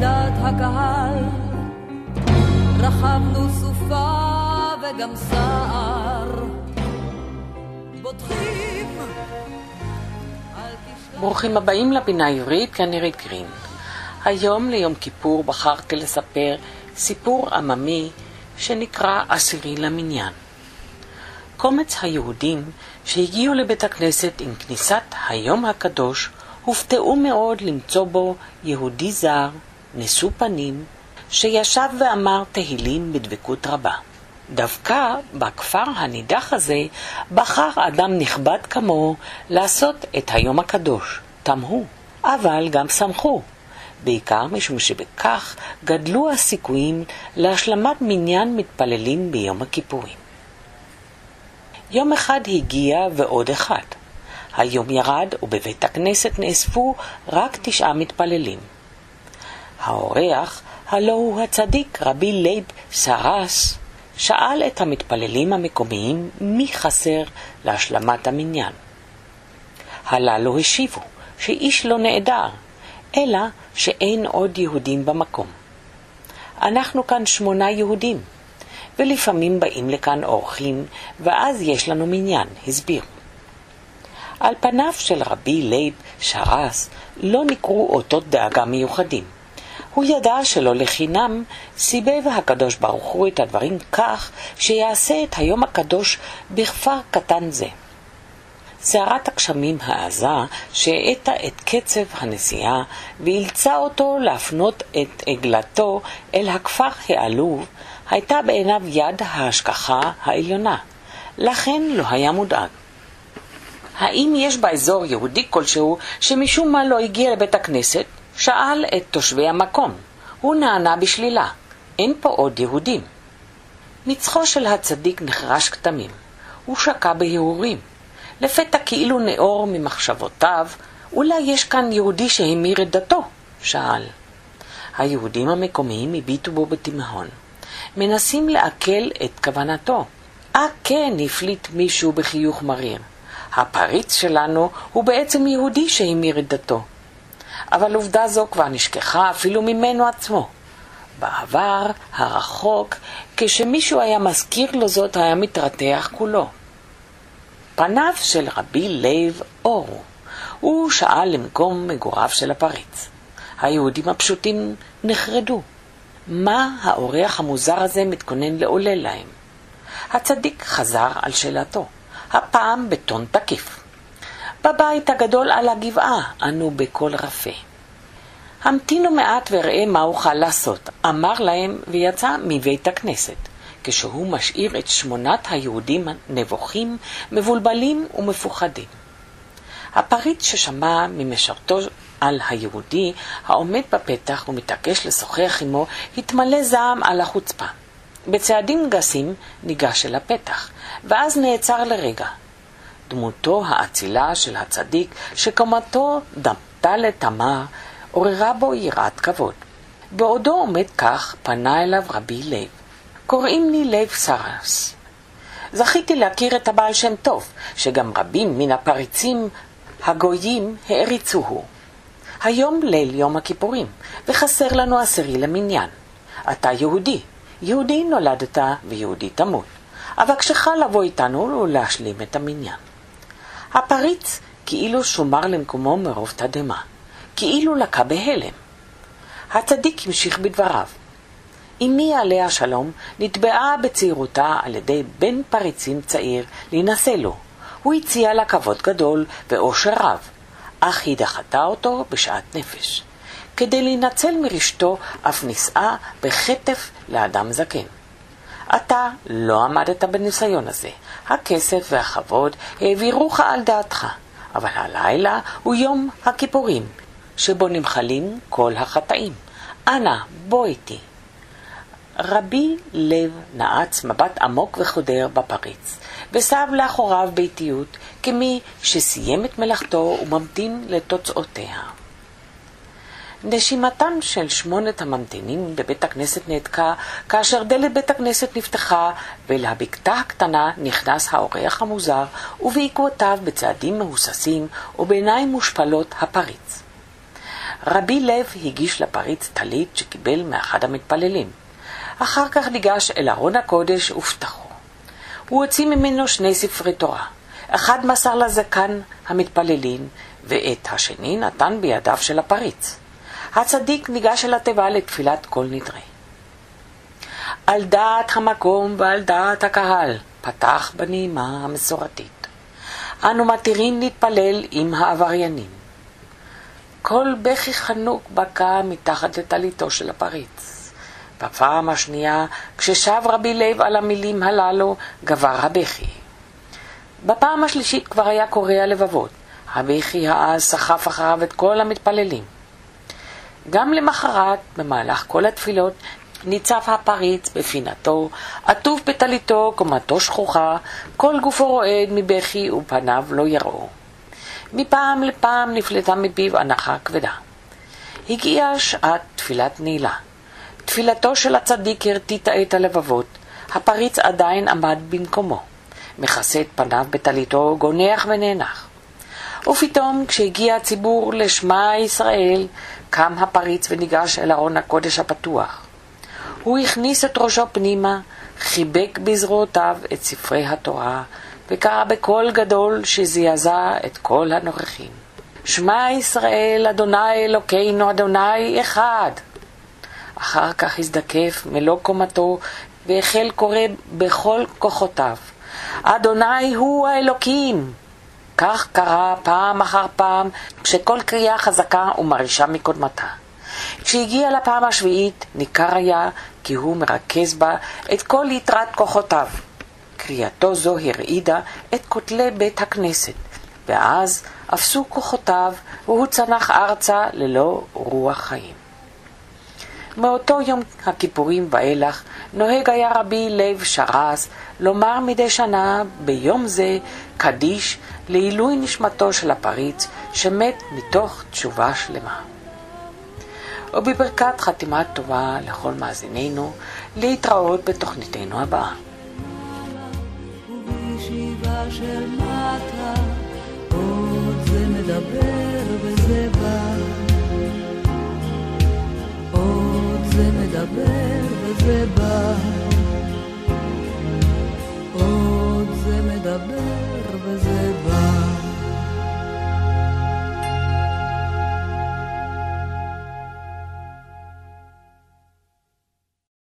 דעת הקהל, רחבנו סופה וגם סער, בוטחים. ברוכים הבאים לבינה העברית, כאן נירית גרין. היום ליום כיפור בחרתי לספר סיפור עממי שנקרא עשירי למניין. קומץ היהודים שהגיעו לבית הכנסת עם כניסת היום הקדוש הופתעו מאוד למצוא בו יהודי זר, נשוא פנים, שישב ואמר תהילים בדבקות רבה. דווקא בכפר הנידח הזה בחר אדם נכבד כמו לעשות את היום הקדוש. תמהו, אבל גם שמחו, בעיקר משום שבכך גדלו הסיכויים להשלמת מניין מתפללים ביום הכיפורים. יום אחד הגיע ועוד אחד. היום ירד ובבית הכנסת נאספו רק 9 מתפללים. האורח, הלא הוא הצדיק רבי לייב סרס, שאל את המתפללים המקומיים מי חסר להשלמת המניין. הללו השיבו שאיש לא נעדר, אלא שאין עוד יהודים במקום. אנחנו כאן 8 יהודים, ולפעמים באים לכאן אורחים, ואז יש לנו מניין, הסביר. על פניו של רבי לייב שרס לא נקרו אותות דאגה מיוחדים. הוא ידע שלא לחינם סיבב הקדוש ברוך הוא את הדברים כך שיעשה את היום הקדוש בכפר קטן זה. סערת הגשמים העזה שהאטה את קצב הנסיעה ואילצה אותו להפנות את עגלתו אל הכפר העלוב, הייתה בעיניו יד ההשגחה העליונה, לכן לא היה מודאג. האם יש באזור יהודי כלשהו שמשום מה לא הגיע לבית הכנסת? שאל את תושבי המקום. הוא נענה בשלילה, אין פה עוד יהודים. מצחו של הצדיק נחרש כתמים. הוא שקע בהירורים. לפתע כאילו נאור ממחשבותיו, אולי יש כאן יהודי שהמיר את דתו? שאל. היהודים המקומיים הביטו בו בתימהון, מנסים לעכל את כוונתו. כן, הפליט מישהו בחיוך מריר. הפריץ שלנו הוא בעצם יהודי שהמיר את דתו. אבל עובדה זו כבר נשכחה אפילו ממנו עצמו. בעבר הרחוק, כשמישהו היה מזכיר לו זאת, היה מתרתח כולו. פניו של רבי לייב אורו. הוא שאל למקום מגוריו של הפריץ. היהודים הפשוטים נחרדו. מה האורח המוזר הזה מתכונן לעולל להם? הצדיק חזר על שאלתו, הפעם בטון תקיף. בבית הגדול על הגבעה, ענו בקול רפה. המתינו מעט וראה מה אוכל לעשות, אמר להם ויצא מבית הכנסת, כשהוא משאיר את 8 היהודים נבוכים, מבולבלים ומפוחדים. הפריץ ששמע ממשרתו על היהודי העומד בפתח ומתעקש לשוחח עמו, התמלא זעם על החוצפה. בצעדים גסים ניגש אל הפתח, ואז נעצר לרגע. דמותו האצילה של הצדיק שקומתו דמתה לתמר עוררה בו יראת כבוד. בעודו עומד כך פנה אליו רבי לייב. קוראים לי לייב סרס. זכיתי להכיר את הבעל שם טוב, שגם רבים מן הפריצים הגויים העריצוהו. היום ליל יום הכיפורים, וחסר לנו 10 למניין. אתה יהודי, יהודי נולדת ויהודי תמות. אבקשך לבוא איתנו ולהשלים את המניין. הפריץ כאילו שומר למקומו מרוב תדהמה, כאילו לקה בהלם. הצדיק המשיך בדבריו. אמי עליה שלום נתבעה בצעירותה על ידי בן פריצים צעיר להינשא לו. הוא הציע לה כבוד גדול ואושר רב, אך היא דחתה אותו בשעת נפש. כדי להינצל מרשתו אף נישאה בחטף לאדם זקן. אתה לא עמדת בניסיון הזה. הכסף והכבוד העבירוך על דעתך, אבל הלילה הוא יום הכיפורים, שבו נמחלים כל החטאים. אנא, בוא איתי. רבי לב נעץ מבט עמוק וחודר בפריץ, וסב לאחוריו ביתיות, כמי שסיים את מלאכתו וממתין לתוצאותיה. נשימתם של 8 הממתינים בבית הכנסת נעתקה, כאשר דלת בית הכנסת נפתחה, ולבקתה הקטנה נכנס האורח המוזר, ובעקבותיו בצעדים מהוססים ובעיניים מושפלות הפריץ. רבי לב הגיש לפריץ טלית שקיבל מאחד המתפללים. אחר כך ניגש אל ארון הקודש ופתחו. הוא הוציא ממנו 2 ספרי תורה. אחד מסר לזקן המתפללים, ואת השני נתן בידיו של הפריץ. הצדיק ניגש אל התיבה לתפילת כל נדרי. על דעת המקום ועל דעת הקהל, פתח בנעימה המסורתית. אנו מתירים להתפלל עם העבריינים. כל בכי חנוק בקע מתחת לטליתו של הפריץ. בפעם השנייה, כששב רבי לב על המילים הללו, גבר הבכי. בפעם השלישית כבר היה קורע לבבות. הבכי העז סחף אחריו את כל המתפללים. גם למחרת, במהלך כל התפילות, ניצב הפריץ בפינתו, עטוף בטליתו, קומתו שכוחה, כל גופו רועד מבכי ופניו לא יראו. מפעם לפעם נפלטה מפיו הנחה כבדה. הגיעה שעת תפילת נעילה. תפילתו של הצדיק הרטיטה את הלבבות. הפריץ עדיין עמד במקומו. מכסה את פניו בטליתו, גונח ונאנח. ופתאום כשהגיע הציבור לשמע ישראל, קם הפריץ וניגש אל ארון הקודש הפתוח. הוא הכניס את ראשו פנימה, חיבק בזרועותיו את ספרי התורה, וקרא בקול גדול שזעזע את כל הנוכחים. שמע ישראל, אדוני אלוקינו, אדוני אחד. אחר כך הזדקף מלוא קומתו, והחל קורא בכל כוחותיו. אדוני הוא האלוקים. כך קרה פעם אחר פעם, כשכל קריאה חזקה ומרישה מקודמתה. כשהגיע לפעם השביעית, ניכר היה כי הוא מרכז בה את כל יתרת כוחותיו. קריאתו זו הרעידה את כותלי בית הכנסת, ואז אפסו כוחותיו והוא צנח ארצה ללא רוח חיים. מאותו יום הכיפורים ואילך נוהג היה רבי לב שרס לומר מדי שנה ביום זה קדיש לעילוי נשמתו של הפריץ שמת מתוך תשובה שלמה. ובברכת חתימה טובה לכל מאזינינו, להתראות בתוכניתנו הבאה. ובישיבה של מטה, עוד זה מדבר וזה בא. עוד זה מדבר וזה בא. עוד זה מדבר וזה בא.